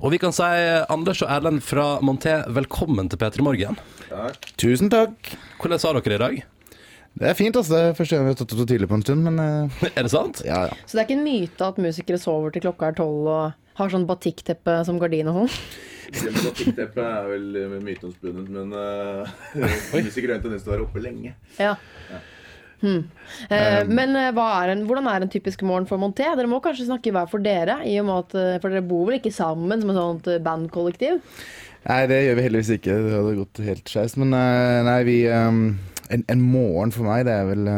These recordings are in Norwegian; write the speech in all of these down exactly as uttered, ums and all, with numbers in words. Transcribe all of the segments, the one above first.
Og vi kan si Anders og Erlend fra Monté, velkommen til P tre Morgen. Takk. Tusen takk. Hvordan sa dere i dag? Det er fint, altså. Det er første gang vi har tatt opp så tidlig på en stund, men... Uh... Er det sant? Ja, ja. Så det er ikke en myte at musikere sover til klokka er tolv og har sånn batikteppe som gardin og sånn? Det med batikteppe er vel myteomspunnet, men uh, musikere er tendens til å være oppe lenge. Ja. Ja. Hmm. Eh, men hva er en, hvordan er en typisk morgen for Monté? Dere må kanskje snakke hver for dere, i og med at, for dere bor vel ikke sammen som et sånt bandkollektiv? Nei, det gjør vi heldigvis ikke. Det hadde gått helt skjæst. Men nei, vi, um, en, en morgen for meg, det er vel,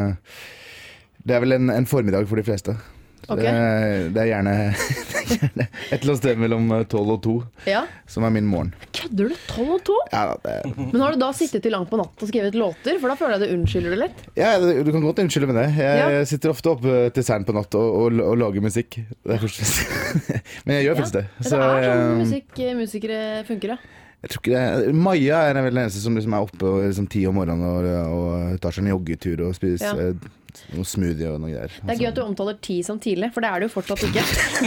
det er vel en, en formiddag for de fleste. Okay. Det, det, er gjerne, det er gjerne et eller annet sted mellom tolv og to, ja. Som er min morgen. Kødder du? tolv og to? Ja, det... Men har du da sittet til langt på natt og skrevet låter? For da føler jeg det unnskylder det litt. Ja, du kan godt unnskylde med det. Jeg ja. sitter ofte oppe til sent på natt og, og, og lager musikk. Det er først. Men jeg gjør faktisk det. Så, det er sånn musikk, musikere funker, ja. Jeg tror ikke det. Maja er vel den eneste som liksom er oppe liksom, ti om morgenen og, og tar seg en joggetur og spiser ja. noe smoothie og noe greier. Det er gøy at du omtaler ti som tidlig, for det er det jo fortsatt ikke.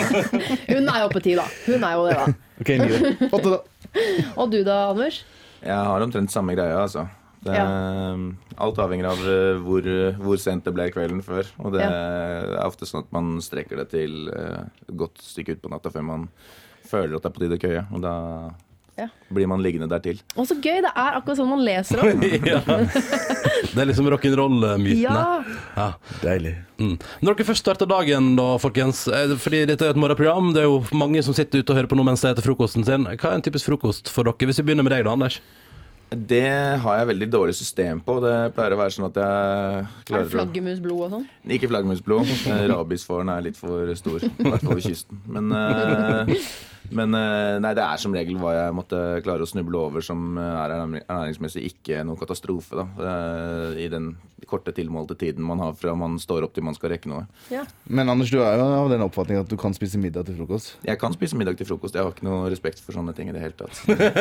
Hun er jo oppe ti da. Hun er jo det da. Ok, ni åtte da. Og du da, Anders? Jeg har omtrent samme greia, altså. Det, ja. Alt avhenger av hvor, hvor sent det ble kvelden før. Og det ja. er ofte sånn at man strekker det til et godt stykke ut på natta før man føler at det er på tide å køye. Og da... Ja. Blir man liggende der til. Å, så gøy, det er akkurat sånn man leser om. Ja. Det er liksom rock'n'roll-mytene. Ja. Ja. Deilig. Mm. Når dere først starter dagen da, folkens, fordi dette er et morgenprogram, det er jo mange som sitter ute og hører på noe mens de etter frokosten sin. Hva er en typisk frokost for dere? Hvis vi begynner med deg da, Anders. Det har jeg veldig dårlig system på. Det pleier å være sånn at jeg klarer å... Er det flaggermusblod og sånn? Ikke flaggermusblod. Rabisfaren er litt for stor, i hvert fall ved kysten. Men... Uh... Men nei, det er som regel hva jeg måtte klare å snuble over som er ernæringsmessig ikke noen katastrofe da, i den korte tilmålte tiden man har fra man står opp til man skal rekke noe. Ja. Men Anders, du er jo av den oppfatningen at du kan spise middag til frokost. Jeg kan spise middag til frokost, jeg har ikke noe respekt for sånne ting i det hele tatt.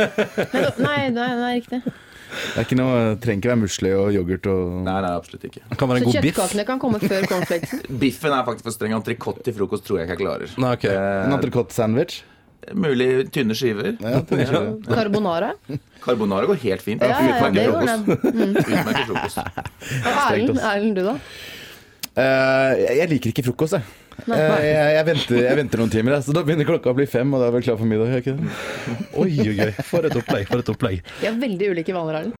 Nei, nei, nei, riktig. Det er ikke noe, trenger ikke være musli og yoghurt og... Nei, nei, absolutt ikke. Det kan være en så god biff. Så kjøttkakene kan komme før cornflakesen? Biffen er faktisk for streng. Entrecôte til frokost tror jeg ikke jeg klarer. Nei, okay. En entrecôte sandwich? Mulig tynne skiver. Ja, tynne skiver. Carbonara? Carbonara går helt fint. Ja, ja, ja, det går den. Mm. Utmerket frokost. Erlend, Erlend, du da? Uh, jeg liker ikke frokost, jeg. Uh, jeg, jeg, venter, jeg venter noen timer, så da begynner klokka å bli fem, og da er vel klar for middag, ikke det? Oi, oi, oi. For et opplegg, for et opplegg. Jeg har veldig ulike vaner, Erlend.